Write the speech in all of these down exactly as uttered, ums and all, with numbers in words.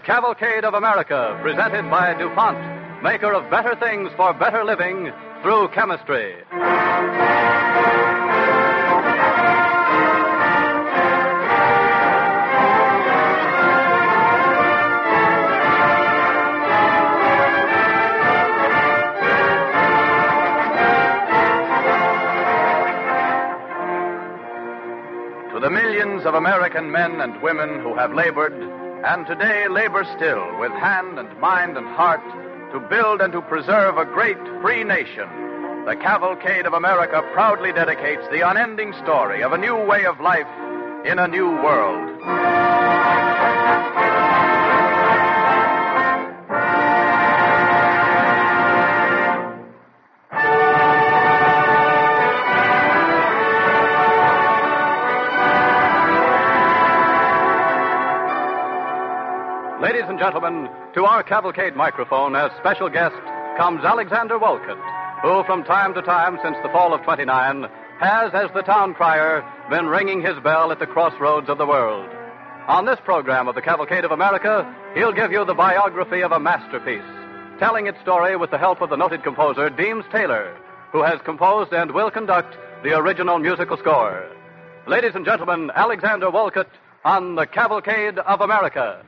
Cavalcade of America, presented by DuPont, maker of better things for better living through chemistry. To the millions of American men and women who have labored, and today labor still with hand and mind and heart to build and to preserve a great free nation, the Cavalcade of America proudly dedicates the unending story of a new way of life in a new world. Ladies and gentlemen, to our Cavalcade microphone as special guest comes Alexander Wolcott, who from time to time since the fall of twenty-nine has, as the town crier, been ringing his bell at the crossroads of the world. On this program of the Cavalcade of America, he'll give you the biography of a masterpiece, telling its story with the help of the noted composer Deems Taylor, who has composed and will conduct the original musical score. Ladies and gentlemen, Alexander Wolcott on the Cavalcade of America.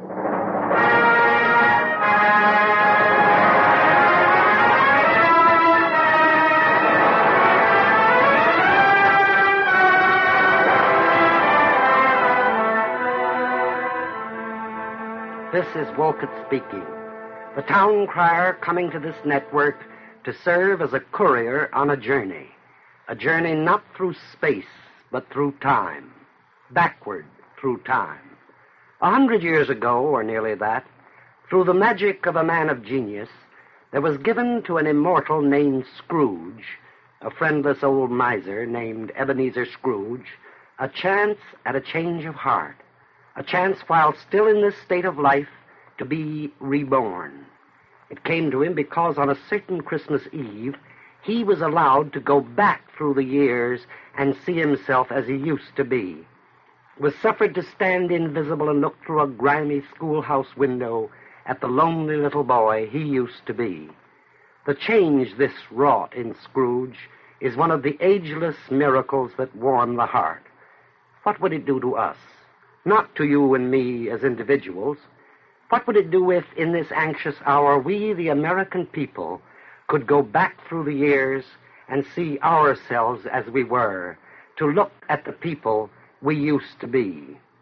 This is Wolcott speaking, the town crier coming to this network to serve as a courier on a journey. A journey not through space, but through time. Backward through time. A hundred years ago, or nearly that, through the magic of a man of genius, there was given to an immortal named Scrooge, a friendless old miser named Ebenezer Scrooge, a chance at a change of heart. A chance while still in this state of life to be reborn. It came to him because on a certain Christmas Eve, he was allowed to go back through the years and see himself as he used to be. Was suffered to stand invisible and look through a grimy schoolhouse window at the lonely little boy he used to be. The change this wrought in Scrooge is one of the ageless miracles that warm the heart. What would it do to us? Not to you and me as individuals. What would it do if, in this anxious hour, we, the American people, could go back through the years and see ourselves as we were, to look at the people we used to be?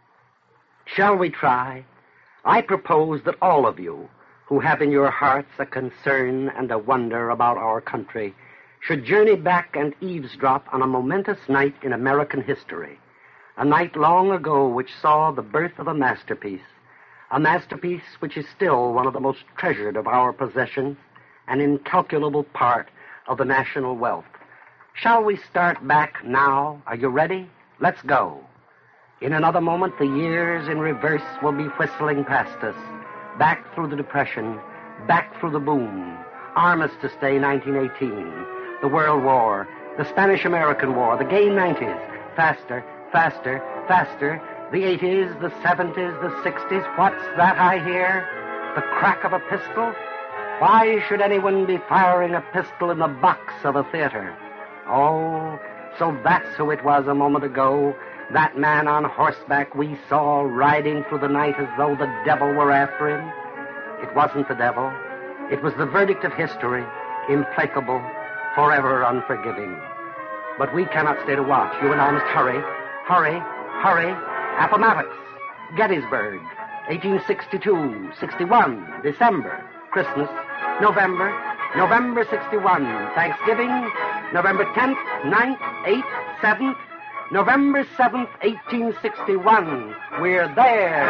Shall we try? I propose that all of you, who have in your hearts a concern and a wonder about our country, should journey back and eavesdrop on a momentous night in American history. A night long ago which saw the birth of a masterpiece, a masterpiece which is still one of the most treasured of our possessions, an incalculable part of the national wealth. Shall we start back now? Are you ready? Let's go. In another moment, the years in reverse will be whistling past us, back through the Depression, back through the boom, Armistice Day nineteen eighteen, the World War, the Spanish-American War, the gay nineties, faster, Faster, faster, the eighties, the seventies, the sixties. What's that I hear? The crack of a pistol? Why should anyone be firing a pistol in the box of a theater? Oh, so that's who it was a moment ago, that man on horseback we saw riding through the night as though the devil were after him. It wasn't the devil. It was the verdict of history, implacable, forever unforgiving. But we cannot stay to watch. You and I must hurry. Hurry, hurry, Appomattox, Gettysburg, eighteen sixty-two, sixty-one, December, Christmas, November, November sixty-one, Thanksgiving, November tenth, ninth, eighth, seventh, November seventh, eighteen sixty-one. We're there.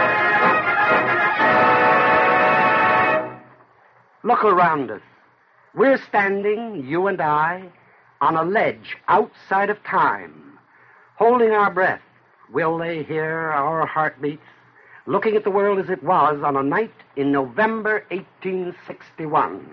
Look around us. We're standing, you and I, on a ledge outside of time. Holding our breath, will they hear our heartbeats? Looking at the world as it was on a night in November eighteen sixty-one.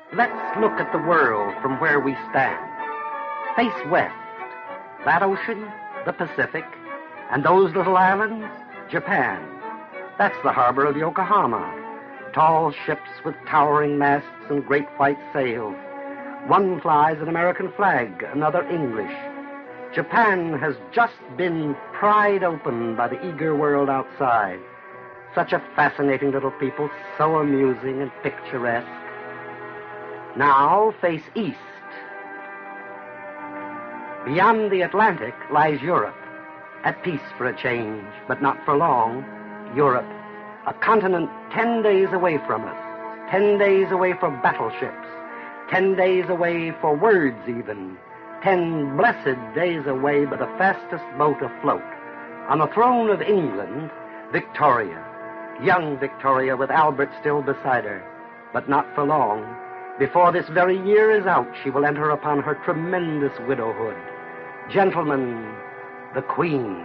Let's look at the world from where we stand. Face west. That ocean, the Pacific, and those little islands, Japan. That's the harbor of Yokohama. Tall ships with towering masts and great white sails. One flies an American flag, another English. Japan has just been pried open by the eager world outside. Such a fascinating little people, so amusing and picturesque. Now face east. Beyond the Atlantic lies Europe, at peace for a change, but not for long. Europe, a continent ten days away from us, ten days away for battleships, ten days away for words even, ten blessed days away by the fastest boat afloat. On the throne of England, Victoria, young Victoria with Albert still beside her, but not for long. Before this very year is out, she will enter upon her tremendous widowhood. Gentlemen, the Queen.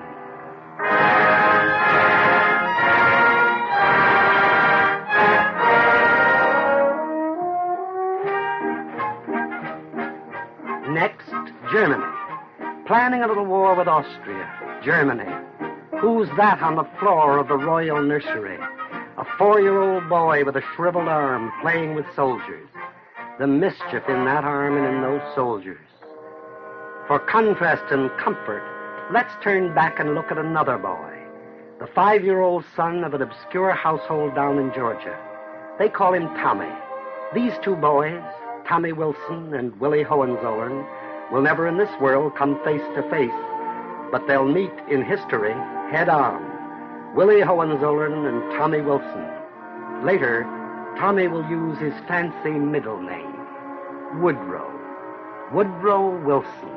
Next, Germany. Planning a little war with Austria. Germany. Who's that on the floor of the royal nursery? A four-year-old boy with a shriveled arm playing with soldiers. The mischief in that arm and in those soldiers. For contrast and comfort, let's turn back and look at another boy, the five-year-old son of an obscure household down in Georgia. They call him Tommy. These two boys, Tommy Wilson and Willie Hohenzollern, will never in this world come face to face, but they'll meet in history head on. Willie Hohenzollern and Tommy Wilson. Later, Tommy will use his fancy middle name, Woodrow. Woodrow Wilson.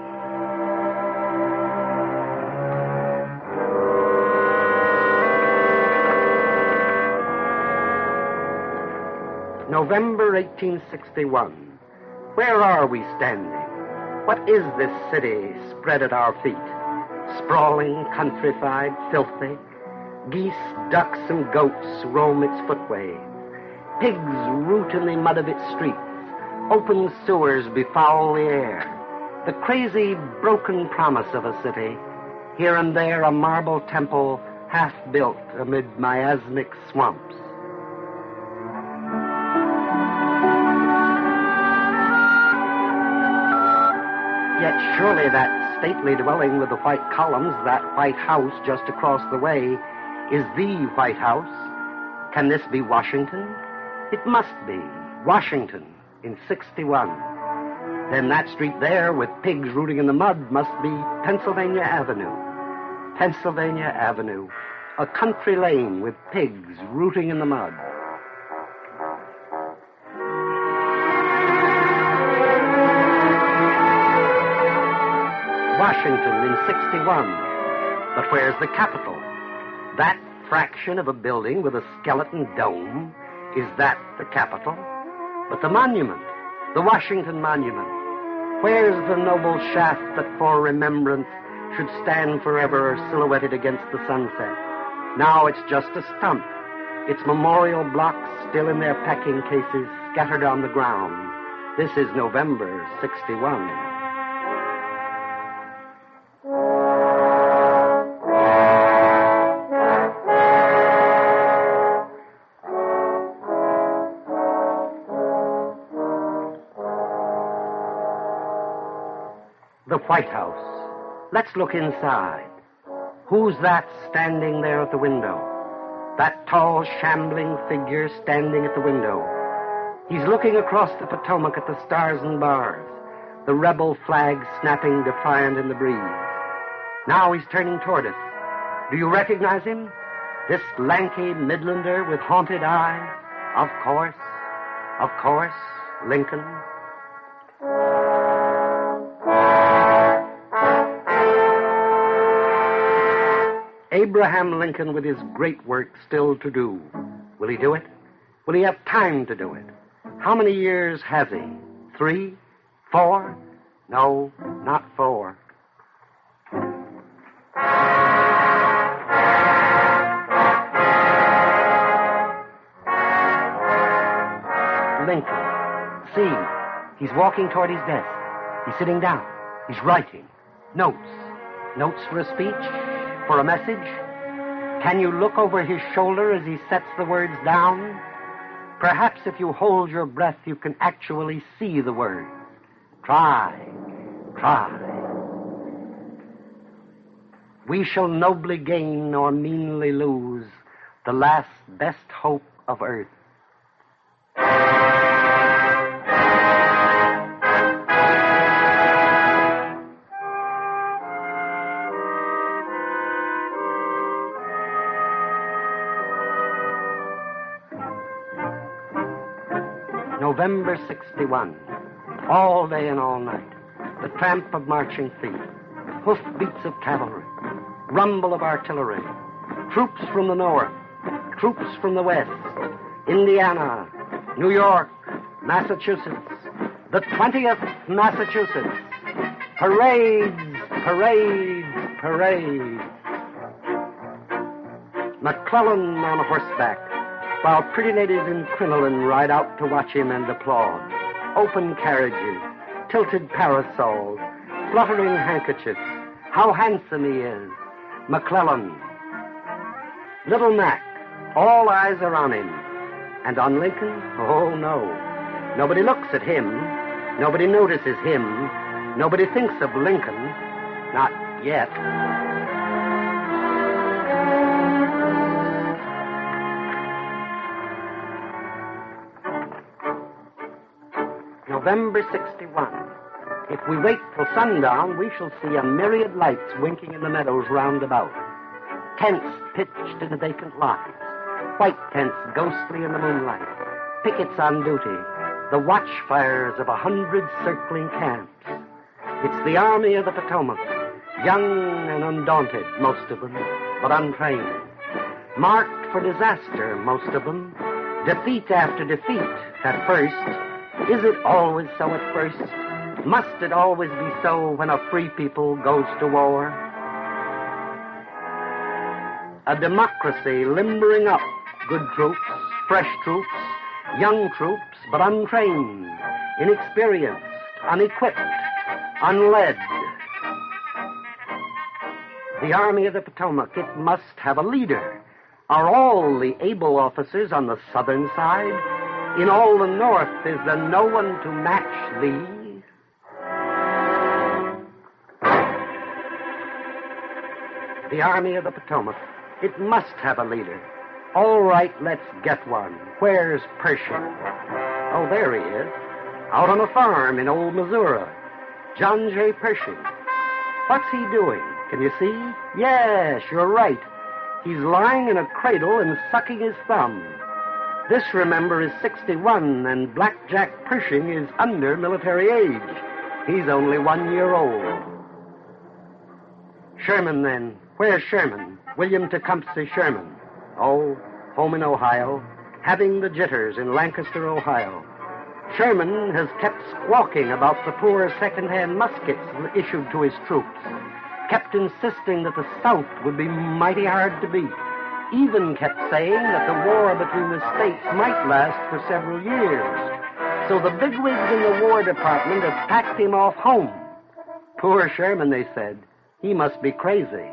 November eighteen sixty-one. Where are we standing? What is this city spread at our feet? Sprawling, countrified, filthy. Geese, ducks, and goats roam its footways. Pigs root in the mud of its streets. Open sewers befoul the air. The crazy, broken promise of a city. Here and there a marble temple half built amid miasmic swamps. Yet surely that stately dwelling with the white columns, that white house just across the way, is the White House. Can this be Washington? It must be. Washington in sixty-one. Then that street there with pigs rooting in the mud must be Pennsylvania Avenue. Pennsylvania Avenue. A country lane with pigs rooting in the mud. Washington in sixty-one. But where's the Capitol? That fraction of a building with a skeleton dome, is that the Capitol? But the monument, the Washington Monument, where's the noble shaft that for remembrance should stand forever silhouetted against the sunset? Now it's just a stump, its memorial blocks still in their packing cases scattered on the ground. This is November sixty-one. The White House. Let's look inside. Who's that standing there at the window? That tall, shambling figure standing at the window. He's looking across the Potomac at the stars and bars, the rebel flag snapping defiant in the breeze. Now he's turning toward us. Do you recognize him? This lanky Midlander with haunted eyes? Of course, of course, Lincoln. Abraham Lincoln with his great work still to do. Will he do it? Will he have time to do it? How many years has he? Three? Four? No, not four. Lincoln, see. He's walking toward his desk. He's sitting down. He's writing. Notes. Notes for a speech? For a message? Can you look over his shoulder as he sets the words down? Perhaps if you hold your breath, you can actually see the words. Try. Try. We shall nobly gain nor meanly lose the last best hope of earth. November sixty-one. All day and all night. The tramp of marching feet. Hoofbeats of cavalry. Rumble of artillery. Troops from the north. Troops from the west. Indiana. New York. Massachusetts. The twentieth Massachusetts. Parades, parades, parades. McClellan on horseback, while pretty ladies in crinoline ride out to watch him and applaud. Open carriages, tilted parasols, fluttering handkerchiefs. How handsome he is. McClellan. Little Mac. All eyes are on him. And on Lincoln? Oh, no. Nobody looks at him. Nobody notices him. Nobody thinks of Lincoln. Not yet. November sixty-one. If we wait till sundown, we shall see a myriad lights winking in the meadows round about. Tents pitched in vacant lots. White tents ghostly in the moonlight. Pickets on duty. The watchfires of a hundred circling camps. It's the Army of the Potomac. Young and undaunted, most of them, but untrained. Marked for disaster, most of them. Defeat after defeat at first. Is it always so at first? Must it always be so when a free people goes to war? A democracy limbering up. Good troops, fresh troops, young troops, but untrained, inexperienced, unequipped, unled. The Army of the Potomac, it must have a leader. Are all the able officers on the southern side? In all the north, is there no one to match thee? The Army of the Potomac, it must have a leader. All right, let's get one. Where's Pershing? Oh, there he is. Out on a farm in old Missouri. John J. Pershing. What's he doing? Can you see? Yes, you're right. He's lying in a cradle and sucking his thumb. This, remember, is sixty-one, and Black Jack Pershing is under military age. He's only one year old. Sherman, then. Where's Sherman? William Tecumseh Sherman. Oh, home in Ohio, having the jitters in Lancaster, Ohio. Sherman has kept squawking about the poor second-hand muskets issued to his troops, kept insisting that the South would be mighty hard to beat, even kept saying that the war between the states might last for several years. So the bigwigs in the War Department have packed him off home. Poor Sherman, they said. He must be crazy.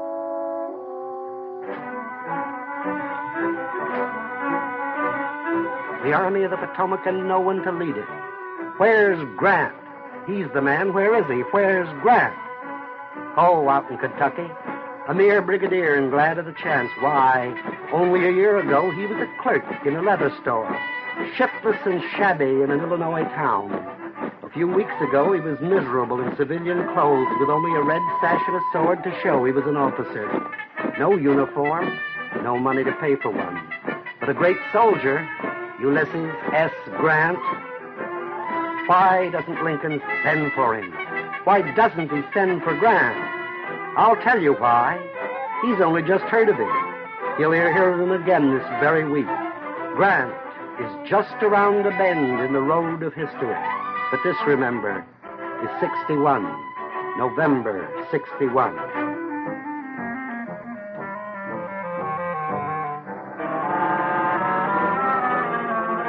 The Army of the Potomac and no one to lead it. Where's Grant? He's the man. Where is he? Where's Grant? Oh, out in Kentucky. A mere brigadier and glad of the chance. Why, only a year ago he was a clerk in a leather store, shiftless and shabby in an Illinois town. A few weeks ago he was miserable in civilian clothes with only a red sash and a sword to show he was an officer. No uniform, no money to pay for one. But a great soldier, Ulysses S. Grant. Why doesn't Lincoln send for him? Why doesn't he send for Grant? I'll tell you why. He's only just heard of him. He'll hear, hear of him again this very week. Grant is just around the bend in the road of history. But this, remember, is sixty-one. November sixty-one.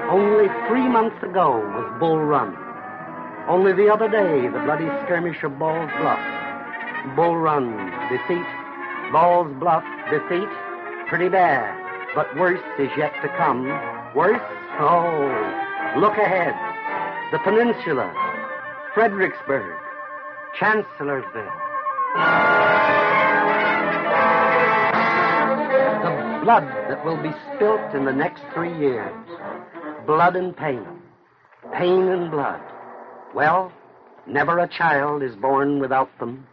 Only three months ago was Bull Run. Only the other day, the bloody skirmish of Ball's Bluff. Bull Run, defeat. Ball's Bluff, defeat. Pretty bad, but worse is yet to come. Worse? Oh, look ahead. The Peninsula, Fredericksburg, Chancellorsville. The blood that will be spilt in the next three years. Blood and pain. Pain and blood. Well, never a child is born without them.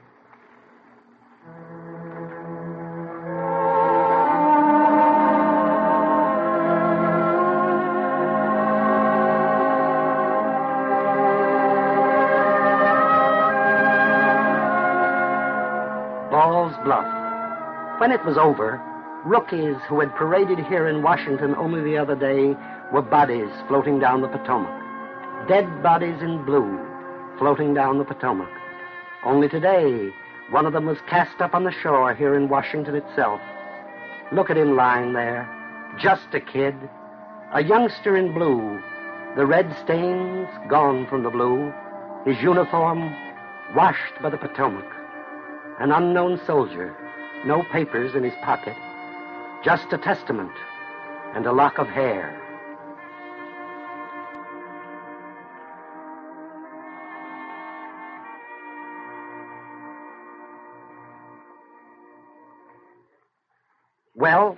Ball's Bluff. When it was over, rookies who had paraded here in Washington only the other day were bodies floating down the Potomac. Dead bodies in blue floating down the Potomac. Only today, one of them was cast up on the shore here in Washington itself. Look at him lying there, just a kid, a youngster in blue, the red stains gone from the blue, his uniform washed by the Potomac. An unknown soldier, no papers in his pocket, just a testament and a lock of hair. Well,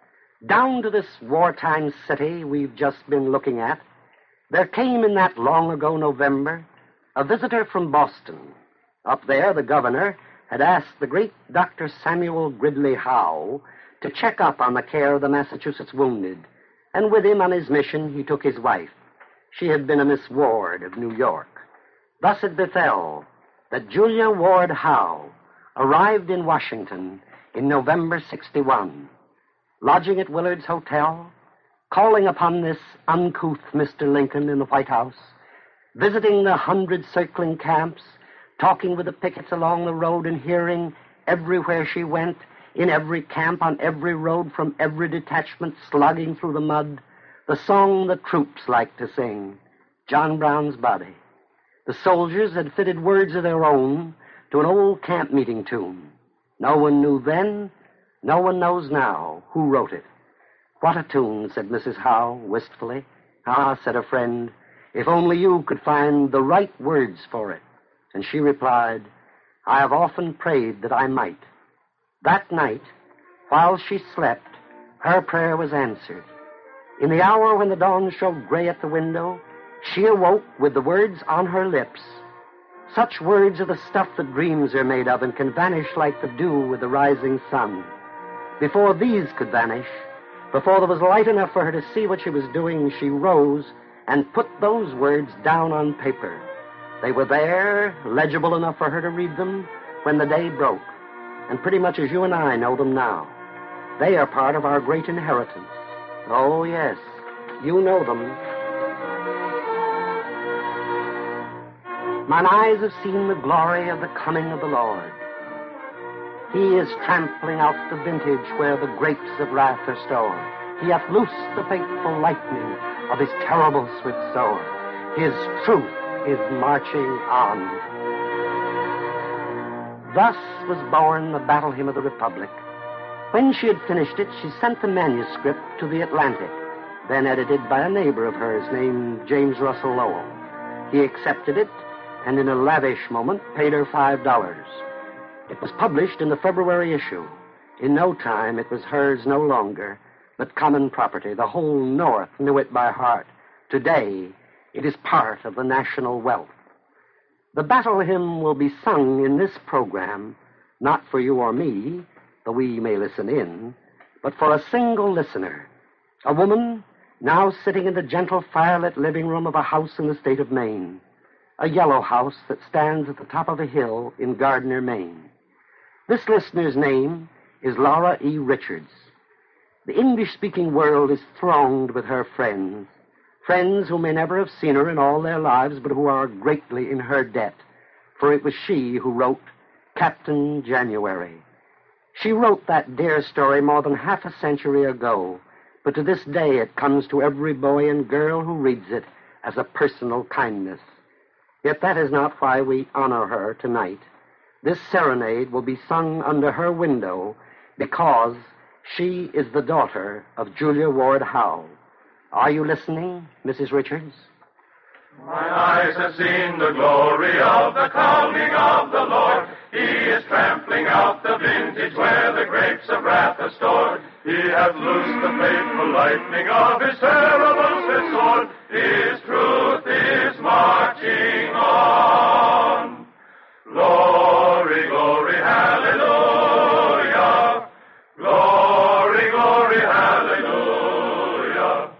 down to this wartime city we've just been looking at, there came in that long ago November a visitor from Boston. Up there, the governor had asked the great Doctor Samuel Gridley Howe to check up on the care of the Massachusetts wounded, and with him on his mission he took his wife. She had been a Miss Ward of New York. Thus it befell that Julia Ward Howe arrived in Washington in November sixty-one, lodging at Willard's Hotel, calling upon this uncouth Mister Lincoln in the White House, visiting the hundred circling camps, talking with the pickets along the road and hearing everywhere she went, in every camp, on every road, from every detachment, slogging through the mud, the song the troops liked to sing, John Brown's Body. The soldiers had fitted words of their own to an old camp meeting tune. No one knew then, no one knows now who wrote it. What a tune, said Missus Howe wistfully. Ah, said a friend, if only you could find the right words for it. And she replied, I have often prayed that I might. That night, while she slept, her prayer was answered. In the hour when the dawn showed gray at the window, she awoke with the words on her lips. Such words are the stuff that dreams are made of and can vanish like the dew with the rising sun. Before these could vanish, before there was light enough for her to see what she was doing, she rose and put those words down on paper. They were there, legible enough for her to read them, when the day broke, and pretty much as you and I know them now. They are part of our great inheritance. Oh, yes, you know them. Mine eyes have seen the glory of the coming of the Lord. He is trampling out the vintage where the grapes of wrath are stored. He hath loosed the fateful lightning of his terrible swift sword. His truth is marching on. Thus was born the Battle Hymn of the Republic. When she had finished it, she sent the manuscript to the Atlantic, then edited by a neighbor of hers named James Russell Lowell. He accepted it, and in a lavish moment paid her five dollars. It was published in the February issue. In no time, it was hers no longer, but common property. The whole North knew it by heart. Today, it is part of the national wealth. The battle hymn will be sung in this program, not for you or me, though we may listen in, but for a single listener, a woman now sitting in the gentle firelit living room of a house in the state of Maine, a yellow house that stands at the top of a hill in Gardner, Maine. This listener's name is Laura E. Richards. The English-speaking world is thronged with her friends, friends who may never have seen her in all their lives, but who are greatly in her debt, for it was she who wrote Captain January. She wrote that dear story more than half a century ago, but to this day it comes to every boy and girl who reads it as a personal kindness. Yet that is not why we honor her tonight. This serenade will be sung under her window because she is the daughter of Julia Ward Howe. Are you listening, Missus Richards? My eyes have seen the glory of the coming of the Lord. He is trampling out the vintage where the grapes of wrath are stored. He hath loosed the fateful lightning of his terrible swift sword. His truth is marching on. Glory, glory, hallelujah. Glory, glory, hallelujah.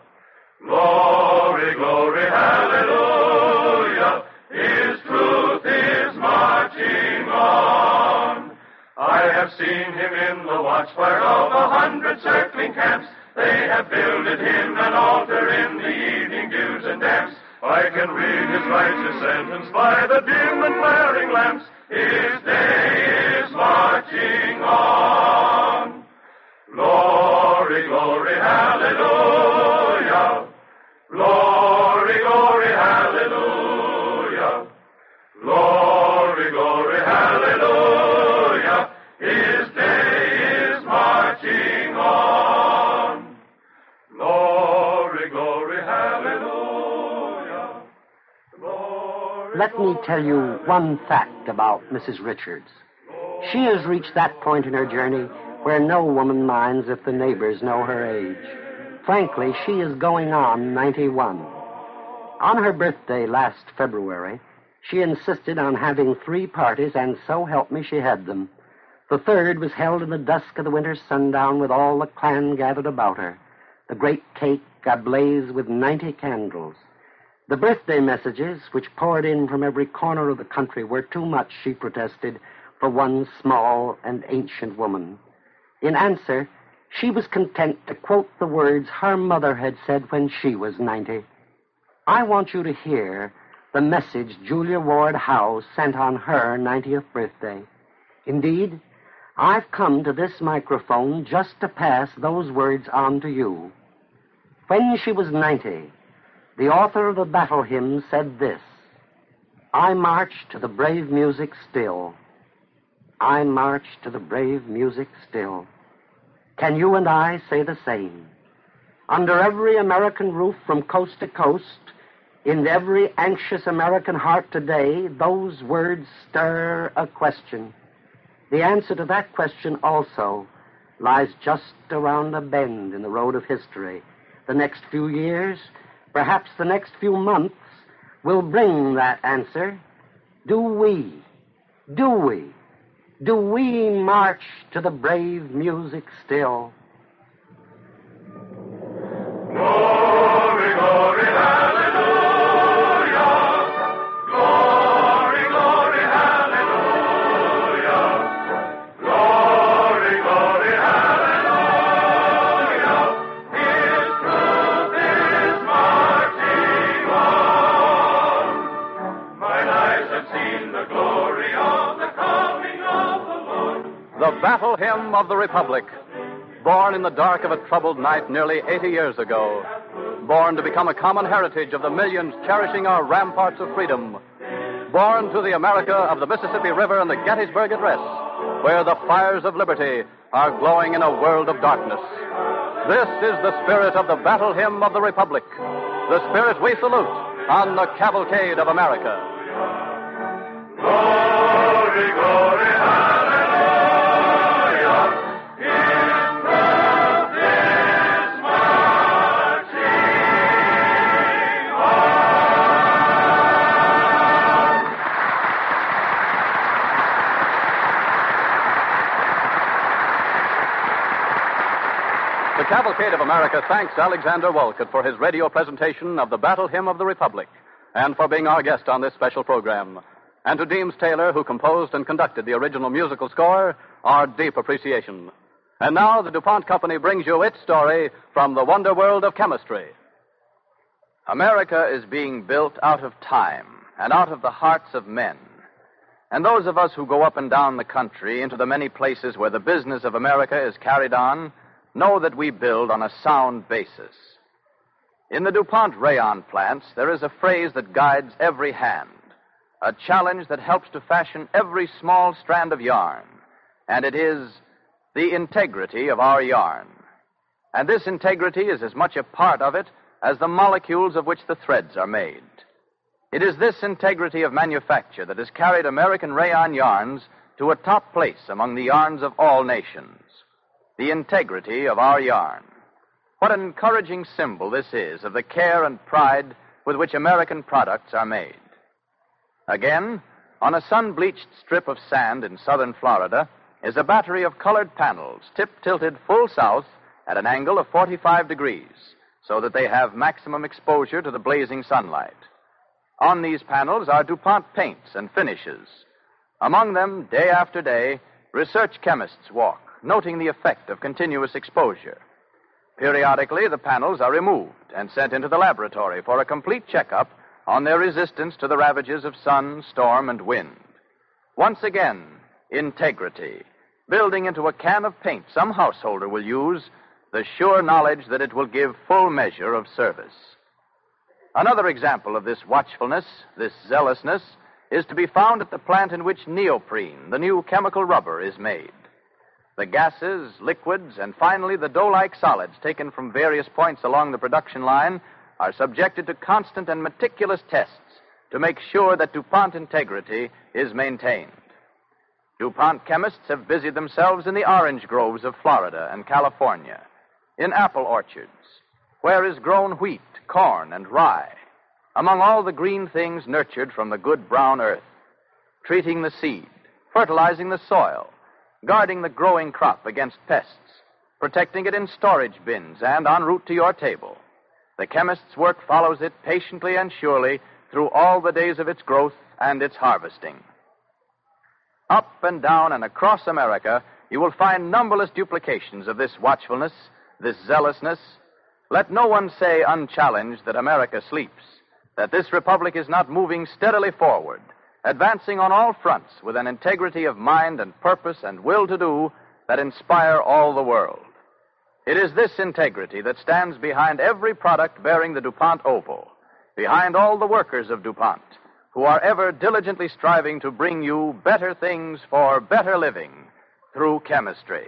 Glory, glory, hallelujah. His truth is marching on. I have seen him in the watchfire of a hundred circling camps. They have builded him an altar in the evening dews and damps. I can read his righteous sentence by the dim and flaring lamps. His day is marching on. Glory, glory, hallelujah. Glory, glory, hallelujah. Glory, glory, hallelujah. His day is marching on. Glory, glory, hallelujah. Glory, Let me tell you one fact about Missus Richards. She has reached that point in her journey where no woman minds if the neighbors know her age. Frankly, she is going on ninety-one. On her birthday last February, she insisted on having three parties, and so help me, she had them. The third was held in the dusk of the winter sundown with all the clan gathered about her, the great cake ablaze with ninety candles. The birthday messages, which poured in from every corner of the country, were too much, she protested, for one small and ancient woman. In answer, she was content to quote the words her mother had said when she was ninety. I want you to hear the message Julia Ward Howe sent on her ninetieth birthday. Indeed, I've come to this microphone just to pass those words on to you. When she was ninety, the author of the battle hymn said this: I march to the brave music still. I march to the brave music still. Can you and I say the same? Under every American roof from coast to coast, in every anxious American heart today, those words stir a question. The answer to that question also lies just around a bend in the road of history. The next few years, perhaps the next few months, will bring that answer. Do we, do we, do we march to the brave music still? glory, glory, hallelujah. Glory, glory, hallelujah. Glory, glory, hallelujah. His truth is marching on. Mine eyes have seen the glory of the coming of the Lord. The Battle Hymn of the Republic. Born in the dark of a troubled night nearly eighty years ago. Born to become a common heritage of the millions cherishing our ramparts of freedom. Born to the America of the Mississippi River and the Gettysburg Address, where the fires of liberty are glowing in a world of darkness. This is the spirit of the Battle Hymn of the Republic, the spirit we salute on the Cavalcade of America. Glory, glory, hallelujah. The Cavalcade of America thanks Alexander Wolcott for his radio presentation of the Battle Hymn of the Republic and for being our guest on this special program. And to Deems Taylor, who composed and conducted the original musical score, our deep appreciation. And now the DuPont Company brings you its story from the wonder world of chemistry. America is being built out of time and out of the hearts of men. And those of us who go up and down the country into the many places where the business of America is carried on know that we build on a sound basis. In the DuPont rayon plants, there is a phrase that guides every hand, a challenge that helps to fashion every small strand of yarn, and it is the integrity of our yarn. And this integrity is as much a part of it as the molecules of which the threads are made. It is this integrity of manufacture that has carried American rayon yarns to a top place among the yarns of all nations. The integrity of our yarn. What an encouraging symbol this is of the care and pride with which American products are made. Again, on a sun-bleached strip of sand in southern Florida is a battery of colored panels tip-tilted full south at an angle of forty-five degrees, so that they have maximum exposure to the blazing sunlight. On these panels are DuPont paints and finishes. Among them, day after day, research chemists walk, noting the effect of continuous exposure. Periodically, the panels are removed and sent into the laboratory for a complete checkup on their resistance to the ravages of sun, storm, and wind. Once again, integrity, building into a can of paint some householder will use the sure knowledge that it will give full measure of service. Another example of this watchfulness, this zealousness, is to be found at the plant in which neoprene, the new chemical rubber, is made. The gases, liquids, and finally the dough-like solids taken from various points along the production line are subjected to constant and meticulous tests to make sure that DuPont integrity is maintained. DuPont chemists have busied themselves in the orange groves of Florida and California, in apple orchards, where is grown wheat, corn, and rye, among all the green things nurtured from the good brown earth, treating the seed, fertilizing the soil, guarding the growing crop against pests, protecting it in storage bins and en route to your table. The chemist's work follows it patiently and surely through all the days of its growth and its harvesting. Up and down and across America, you will find numberless duplications of this watchfulness, this zealousness. Let no one say unchallenged that America sleeps, that this republic is not moving steadily forward, advancing on all fronts with an integrity of mind and purpose and will to do that inspire all the world. It is this integrity that stands behind every product bearing the DuPont oval, behind all the workers of DuPont, who are ever diligently striving to bring you better things for better living through chemistry.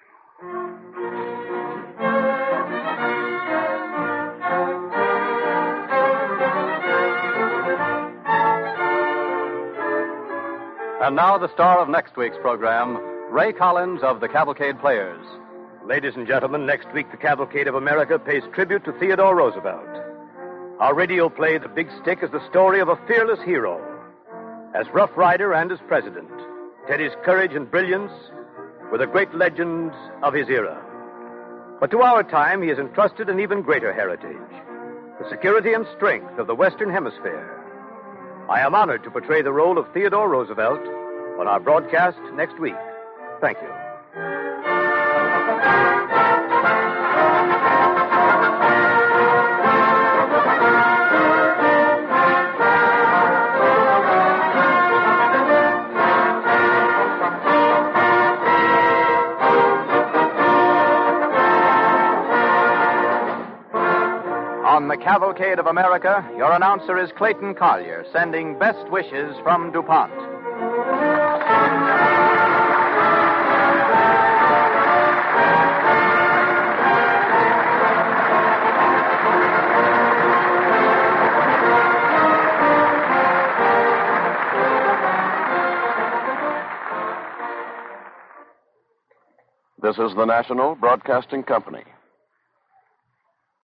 And now the star of next week's program, Ray Collins of the Cavalcade Players. Ladies and gentlemen, next week the Cavalcade of America pays tribute to Theodore Roosevelt. Our radio play, The Big Stick, is the story of a fearless hero. As Rough Rider and as president, Teddy's courage and brilliance were the great legends of his era. But to our time, he has entrusted an even greater heritage, the security and strength of the Western Hemisphere. I am honored to portray the role of Theodore Roosevelt on our broadcast next week. Thank you. On the Cavalcade of America, your announcer is Clayton Collier, sending best wishes from DuPont. This is the National Broadcasting Company.